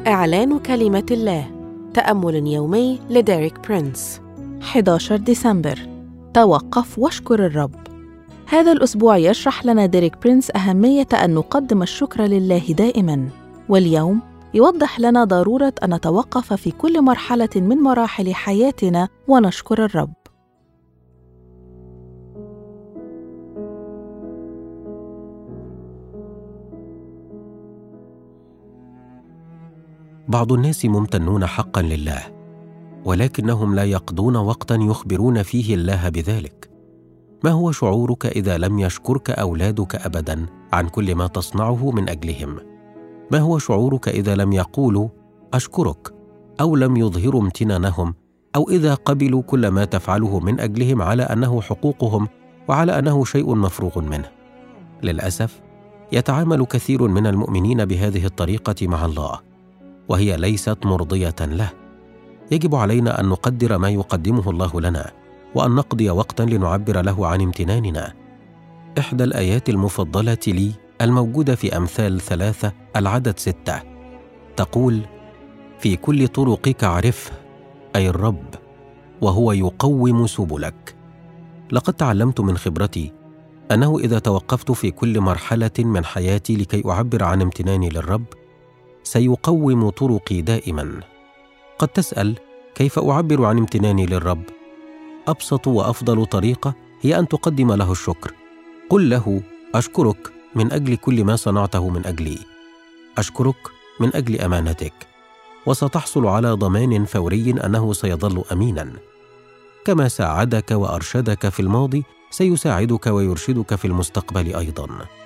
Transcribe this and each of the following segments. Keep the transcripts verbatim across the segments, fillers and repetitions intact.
إعلان كلمة الله. تأمل يومي لديريك برينس. أحد عشر ديسمبر. توقف واشكر الرب. هذا الأسبوع يشرح لنا ديريك برينس أهمية أن نقدم الشكر لله دائماً، واليوم يوضح لنا ضرورة أن نتوقف في كل مرحلة من مراحل حياتنا ونشكر الرب. بعض الناس ممتنون حقا لله، ولكنهم لا يقضون وقتا يخبرون فيه الله بذلك. ما هو شعورك إذا لم يشكرك أولادك أبدا عن كل ما تصنعه من أجلهم؟ ما هو شعورك إذا لم يقولوا أشكرك، أو لم يظهروا امتنانهم، أو إذا قبلوا كل ما تفعله من أجلهم على أنه حقوقهم وعلى أنه شيء مفروغ منه؟ للأسف يتعامل كثير من المؤمنين بهذه الطريقة مع الله، وهي ليست مرضية له. يجب علينا أن نقدر ما يقدمه الله لنا، وأن نقضي وقتا لنعبر له عن امتناننا. إحدى الآيات المفضلة لي الموجودة في أمثال ثلاثة العدد ستة تقول: في كل طرقك عرفه، أي الرب، وهو يقوم سبلك. لقد تعلمت من خبرتي أنه إذا توقفت في كل مرحلة من حياتي لكي أعبر عن امتناني للرب، سيقوم طرقي دائما. قد تسأل: كيف أعبر عن امتناني للرب؟ أبسط وأفضل طريقة هي أن تقدم له الشكر. قل له: أشكرك من أجل كل ما صنعته من أجلي، أشكرك من أجل أمانتك، وستحصل على ضمان فوري أنه سيظل أمينا. كما ساعدك وأرشدك في الماضي، سيساعدك ويرشدك في المستقبل أيضا.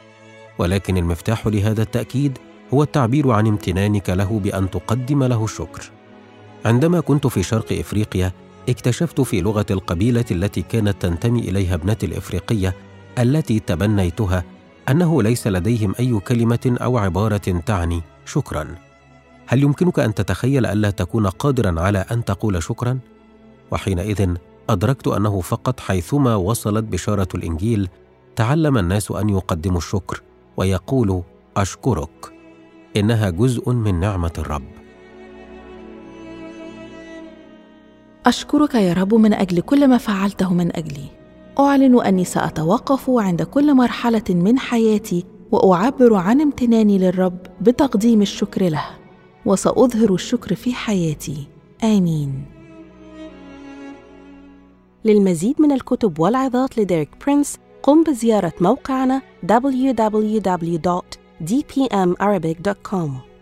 ولكن المفتاح لهذا التأكيد هو التعبير عن امتنانك له بأن تقدم له الشكر. عندما كنت في شرق إفريقيا، اكتشفت في لغة القبيلة التي كانت تنتمي إليها ابنتي الإفريقية التي تبنيتها أنه ليس لديهم أي كلمة أو عبارة تعني شكرا. هل يمكنك أن تتخيل ألا تكون قادرا على أن تقول شكرا؟ وحينئذ أدركت أنه فقط حيثما وصلت بشارة الإنجيل تعلم الناس أن يقدموا الشكر ويقولوا أشكرك. إنها جزء من نعمة الرب. أشكرك يا رب من أجل كل ما فعلته من أجلي. أعلن أني سأتوقف عند كل مرحلة من حياتي وأعبر عن امتناني للرب بتقديم الشكر له، وسأظهر الشكر في حياتي. آمين. للمزيد من الكتب والعظات لديريك برينس قم بزيارة موقعنا دبليو دبليو دبليو دوت دي بي إم أرابيك دوت كوم.